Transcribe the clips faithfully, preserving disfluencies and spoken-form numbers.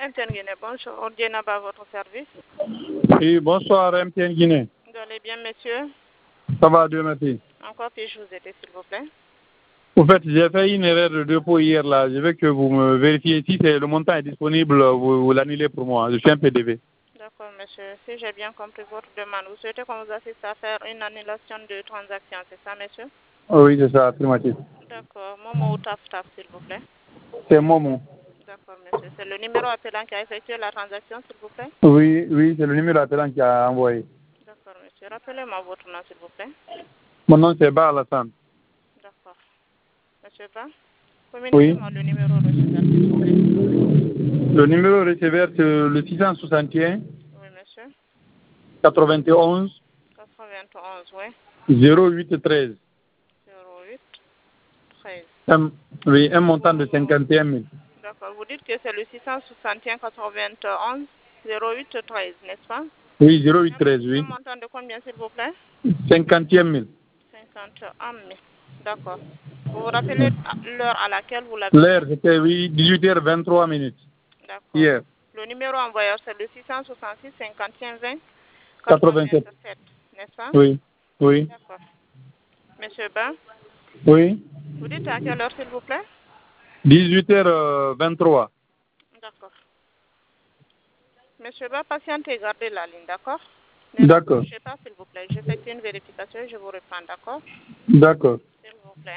M T N Guinée, bonjour. Ordiana à votre service. Oui, bonsoir M T N Guinée. Vous allez bien, monsieur? Ça va, Dieu merci. Encore puis-je vous aider, s'il vous plaît? Au fait, j'ai fait une erreur de dépôt hier là. Je veux que vous me vérifiez si c'est le montant est disponible, vous, vous l'annulez pour moi. Je suis un P D V. D'accord, monsieur. Si j'ai bien compris votre demande, vous souhaitez qu'on vous assiste à faire une annulation de transaction, c'est ça, monsieur? Oui, c'est ça, affirmatif. D'accord. Momo ou Taf Taf, s'il vous plaît. C'est Momo. D'accord, monsieur. C'est le numéro appelant qui a effectué la transaction, s'il vous plaît? Oui, oui, c'est le numéro appelant qui a envoyé. D'accord, monsieur. Rappelez-moi votre nom, s'il vous plaît. Mon nom c'est Ba Alassane. D'accord. Monsieur Ba, Oui. communiquez-moi le numéro receveur, s'il vous plaît. Le numéro receveur c'est le six cent soixante et un. Oui, monsieur. quatre-vingt-onze. quatre-vingt-onze, oui. zéro huit treize. zéro huit treize. Un, oui, un montant de cinquante et un mille. D'accord. Vous dites que c'est le six cent soixante et un quatre-vingt-onze zéro huit treize, n'est-ce pas? Oui, zéro huit treize, Un oui. montant de combien, s'il vous plaît? cinquante et un mille. cinquante et un mille. D'accord. Vous vous rappelez l'heure à laquelle vous l'avez? L'heure, c'était oui, dix-huit heures vingt-trois minutes. D'accord. Hier. Le numéro envoyeur, c'est le six cent soixante-six cinquante et un vingt quatre-vingt-sept. quatre-vingt-sept, n'est-ce pas? Oui, oui, D'accord. Monsieur Ba, oui. vous dites à quelle heure, s'il vous plaît? dix-huit heures vingt-trois. D'accord. Monsieur Ba, patientez, gardez la ligne, d'accord? Ne D'accord. raccrochez pas, s'il vous plaît. J'effectue une vérification et je vous reprends, d'accord? D'accord. S'il vous plaît.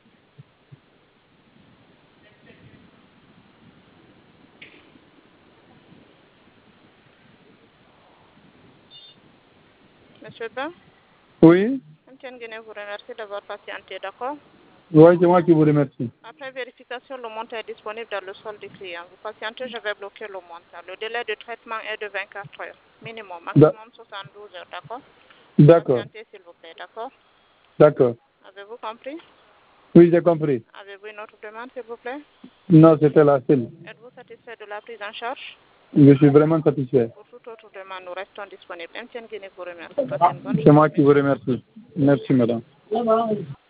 Monsieur Ba, Oui, M T N Guinée vous remercie d'avoir patienté, d'accord? oui, c'est moi qui vous remercie. Après vérification, le montant est disponible dans le solde du client. Vous patientez, je vais bloquer le montant. Le délai de traitement est de vingt-quatre heures, minimum, maximum soixante-douze heures, d'accord? D'accord. Patientez, s'il vous plaît, d'accord? D'accord. Avez-vous compris? Oui, j'ai compris. Avez-vous une autre demande, s'il vous plaît? Non, c'était la seule. Êtes-vous satisfait de la prise en charge? Je suis vraiment satisfait. Pour toute autre demande, nous restons disponibles. M T N Guinée vous remercie. Passez une bonne C'est moi journée. qui vous remercie. Merci, madame.